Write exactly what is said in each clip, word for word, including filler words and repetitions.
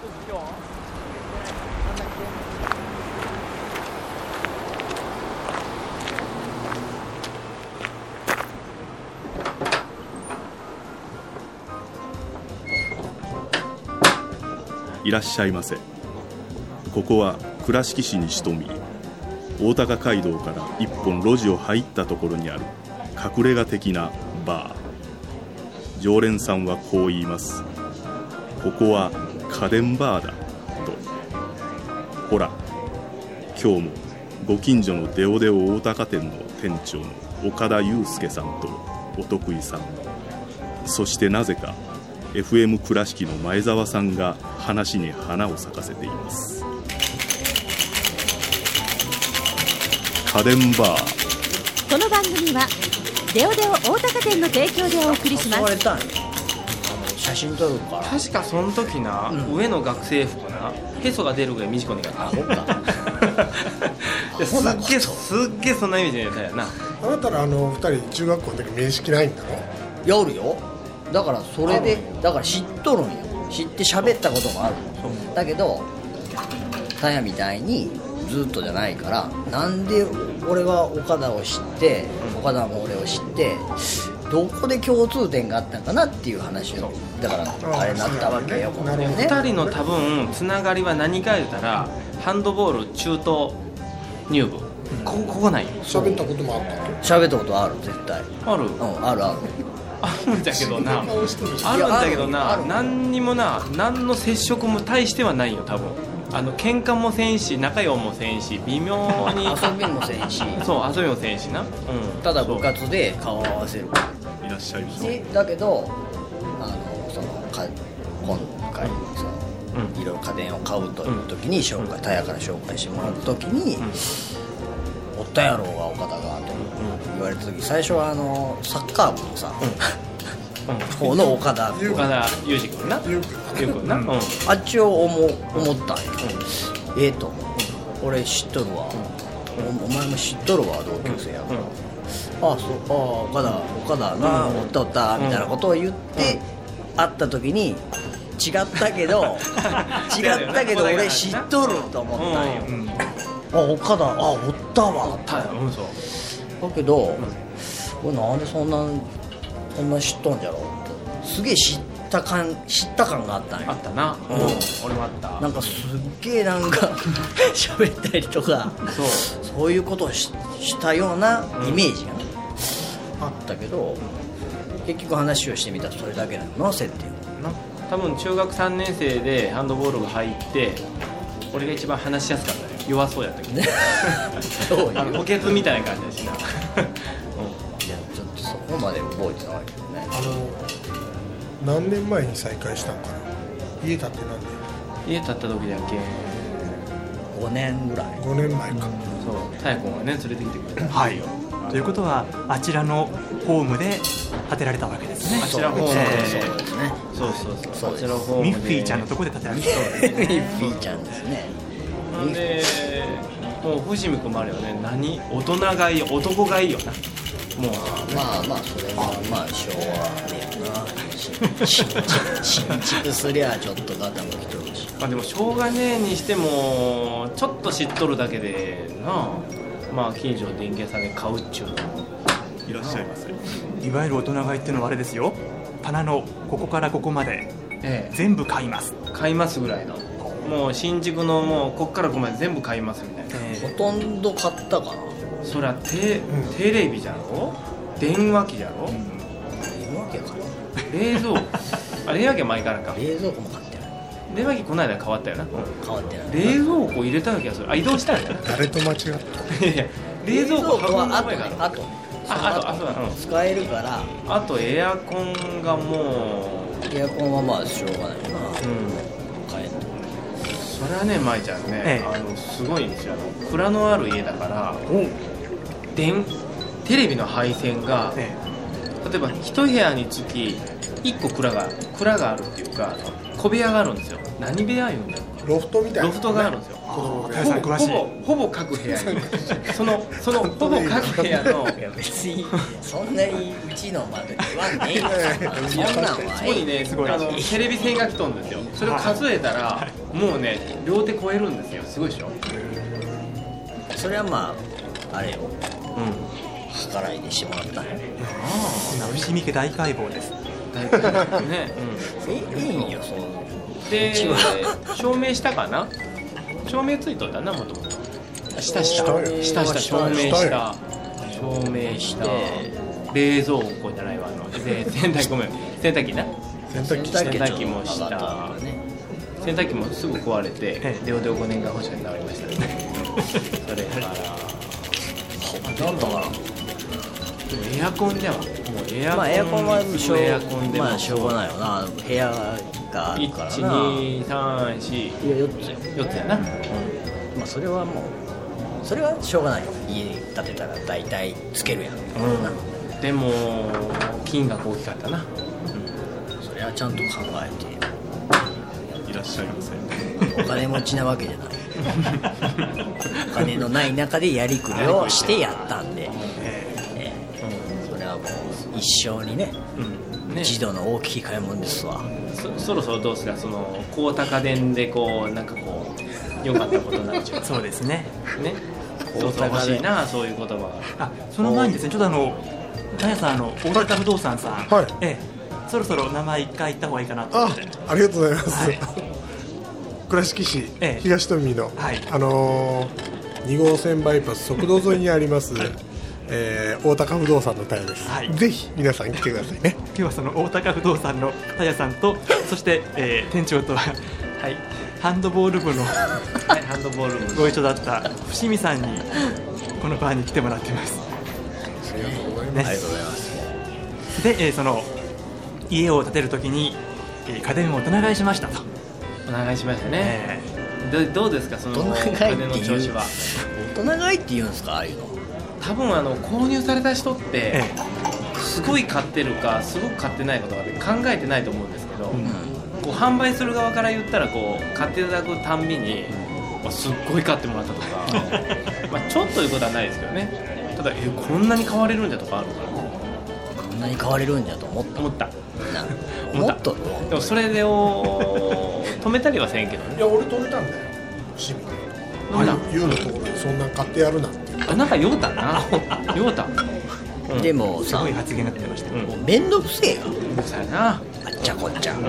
いらっしゃいませ。ここは倉敷市に潜み、大高街道から一本路地を入ったところにある隠れ家的なバー。常連さんはこう言います。ここは家電バーだと。ほら、今日もご近所のデオデオ大高店の店長の岡田祐介さんとお得意さん、そしてなぜかエフエム 倉敷の前澤さんが話に花を咲かせています。家電バー。 この番組はデオデオ大高店の提供でお送りします。 写真撮るから。 確かその時な、うん、上の学生服なへそが出るぐらい短いねんから。あ、ほっかすっげえすっげえそんなイメージだよな。 あなたらあのふたり中学校の時面識ないんだろ。 やるよ。だからそれでだから知っとるんよ。知って喋ったこともある。だけどタヤみたいにずっとじゃないから、なんで俺は岡田を知って岡田も俺を知ってどこで共通点があったんかなっていう話をだからあれになったわけよ。 ここね、ふたりの多分つながりは何か言ったらハンドボール中等入部、うん、ここここない。 喋ったこともあったの。 喋ったことある絶対ある、 うん、あるあるあるんだけどな、あるんだけどな、何にもな、何の接触も大してはないよ多分。あの喧嘩もせんし、仲良もせんし、微妙に遊びもせんし、 そう遊びもせんしな、うん、 ただ部活で顔を合わせる。 いらっしゃいませ。 だけどあのそのか今回その、うん、いろいろ家電を買うという時に紹介、タヤから紹介してもらった時に、うん、おったやろうが岡田がと言われた時、最初はあのサッカー部のさ、うん、方の岡田君、 岡田裕二君な、裕君な、うん、 あっちを思思ったんよ、うん、ええー、と思う、うん、俺知っとるわ、うん、お, お前も知っとるわ同級生やから、うん、ああそう、ああ岡田岡田な、うん、おったおったみたいなことを言って、うん、会った時に違ったけど違ったけど俺知っとると思ったんよ、うんうん、あ岡田、あおったわ、おったよ、うん、そうだけど、うん、これなんでそんなそんな知っとんじゃろうと、すげえ知った感知った感があったんよ。 あったな、うん、俺もあった。 なんかすっげえなんか喋ったりとか、そうそういうことを し, したようなイメージが、うん、あったけど、結局話をしてみたらそれだけなのな、設定な。多分中学さんねん生でハンドボールが入って俺が一番話しやすかったよ。弱そうやったけどそういう補欠みたいな感じだしな、うん、いやちょっとそこまで覚えてないけどね。 あの何年前に再会したのかな。家建って何年？家建った時だけごねんぐらい。 ごねんまえか、うん、 そう太鼓がね連れてきてくれた。 はいよ。ということはあちらのホームで建てられたわけですね。 あちらホームで、 えー、そうですね。 そうそうそう。 あちらホームでミッフィーちゃんのとこで建てられた。 ミッフィーちゃんですね。 なんでもう藤見君もあるよね。何大人がいい、男がいいよな。もうまあまあそれはまあ昭和やな。新築新築すりゃちょっとガタもきとるし。 まあでもしょうがねえにしてもちょっと知っとるだけでな。まあ近所の電気屋さんで買うっちゅうの。 いらっしゃいませ。 いわゆる大人買いっていうのはあれですよ。棚のここからここまで、ええ、全部買います。 買いますぐらいの。もう新宿のもうこっからここまで全部買いますみたいな、 えー、ほとんど買ったかな。 そりゃテ、うん、テレビじゃろ、電話機じゃろ、うん、 電話機やから冷蔵庫あ冷蔵機は前からか。 冷蔵庫も買ってない。 冷蔵機この間変わったよな、うん、 変わってない。 冷蔵庫入れたような気がする。あ移動したんやな誰と間違ったいや冷蔵庫は後ね、あとああとあそうだ、うん、 使えるから。 あとエアコンがもうエアコンはまあしょうがないな、うん、買えんと。 それはね舞ちゃんね、ええ、あのすごいんですよ。あの蔵のある家だから電テレビの配線が、え例えば一部屋につきいっこ蔵が蔵があるっていうか小部屋があるんですよ。何部屋言うんだろう。 ロフトみたいな、ね、 ロフトがあるんですよ。 ほぼほぼほぼ各部屋にそのそのほぼ各部屋のいや別にそんなにうちの窓で言わんねえよそんなんはそこにねあのテレビ線が来とんですよ。それを数えたらもうね両手超えるんですよ。すごいでしょ。 それはまああれよ、 うん、 計らいでしてもらったんや伏見家大解剖です。 大体ね、 うん、えいいんよそうで証明したかな。証明ついとったなもともと。したしたしたした証明した証明した冷蔵庫じゃないわあので洗濯機ごめん洗濯機な洗濯機洗濯機もした。洗濯機もすぐ壊れてデオデオごねんかん保証になりましたね。それからなんだからエアコンではもうエアコン、 まあエアコンはしょうエアコンでもまあしょうがないよな部屋があるからな。 いちにさんしいやよっつよよっつやな、うん、 まあそれはもうそれはしょうがないよ。家建てたら大体つけるやん、 うん、でも金額大きかったな、 うん、それはちゃんと考えいらっしゃいませ。 てお金持ちなわけじゃないお金のない中でやりくりをしてやったんで、えーうん、それはもう一生にね、 うんね、 一度の大きい買い物ですわ。 そ, そろそろどうすかその高高電でこうなんかこう良かったことになっちゃうそうですねねそうそう欲しいなそういう言葉が。 あその前にですねちょっとあのタヤさんあの大阪不動産さん、 はいええそろそろ名前一回言った方がいいかなと思あって。 ありがとうございます、 はい、 倉敷市、 ええ東富の、 はい、 あのー、に号線バイパス側道沿いにあります、えー、大高不動産のタヤです、はい、ぜひ皆さん来てくださいね。 今日はその大高不動産のタヤさんとそして、えー、店長とは、はい、ハンドボール部の、 はい、ハンドボール部ご一緒だった伏見さんにこのバーに来てもらってます。 ありがとうございます、 ね、ありがとうございます。 で、えー、その家を建てるときに、えー、家電をお願いしましたと。 お願いしましたね、えー、ど, どうですかその家電の調子は。 大人買いって言うんですかああいうの。 多分あの購入された人って、ええ、すごい買ってるかすごく買ってないことか考えてないと思うんですけど、うん、こう販売する側から言ったらこう買っていただくたんびに、うん、すっごい買ってもらったとかまあちょっということはないですけどね。ただえこんなに買われるんじゃとかあるからね。 こんなに買われるんじゃと思った思った思った。 でもそれでを止めたりはせんけどね。 いや俺止めたんだよ伏見で。言うのところでそんなん買ってやるなって。 あなんか酔うたな酔うた、 うん、でもさすごい発言が出てました、 うん、もうめんどくせえよそうやなあっちゃこっちゃ、うん、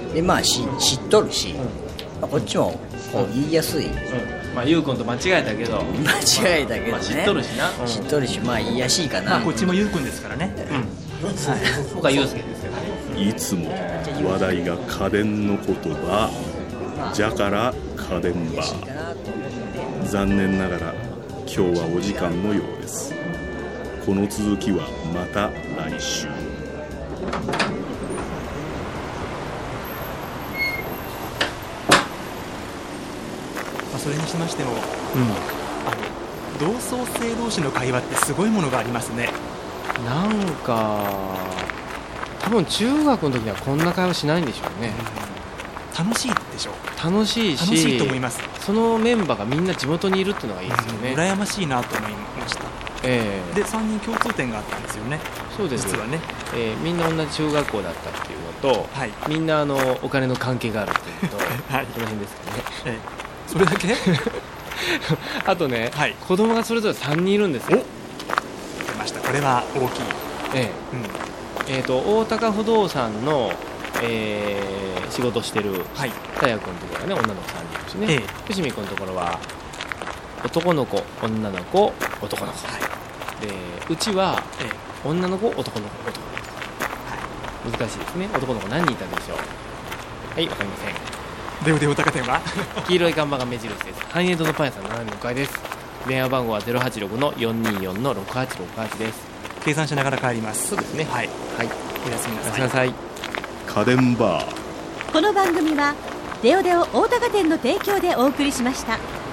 でまあし知っとるし、うんまあ、こっちもこう言いやすい、うんまあゆうくんと間違えたけど間違えたけどね、 まあ、知っとるしな、 うん、知っとるしまあ言いやしいかな、 まあ、こっちもゆうくんですからね、 うんはい、僕はゆうすけですよね。 いつも話題が家電の言葉じゃから家電バー。残念ながら今日はお時間のようです。この続きはまた来週。 まあ、それにしましても、うん、あの同窓生同士の会話ってすごいものがありますね。 なんか多分中学の時にはこんな会話しないんでしょうね、 うん、楽しいでしょう。 楽しいし楽しいと思います。 そのメンバーがみんな地元にいるっていうのがいいですよね、 うん、羨ましいなと思いました、 えー、 でさんにん共通点があったんですよね。 そうです実はね、 えー、みんな同じ中学校だったっていうのと、はい、みんなあのお金の関係があるっていうのと、はい、この辺ですかね、 えー、それだけあとね、はい、子供がそれぞれさんにんいるんですよ。 出ました。これは大きい。 えーうんえー、と大高不動産の、えー、仕事してる田谷君のところはね女の子さんにいるしね、えー、伏見君のところは男の子女の子男の子、はい、でうちは、えー、女の子男の子男の子、はい、難しいですね。男の子何人いたでしょう。はいわかりません。 でおでお高店は黄色い看板が目印です。繁栄堂のパン屋さんななじゅうごかいです。電話番号は ゼロはちろくのよんにーよんのろくはちろくはち です。 計算しながら帰ります。 そうですね。はい、はい、 おやすみなさい。 おやすみなさい。 家電バー。 この番組はデオデオ大高店の提供でお送りしました。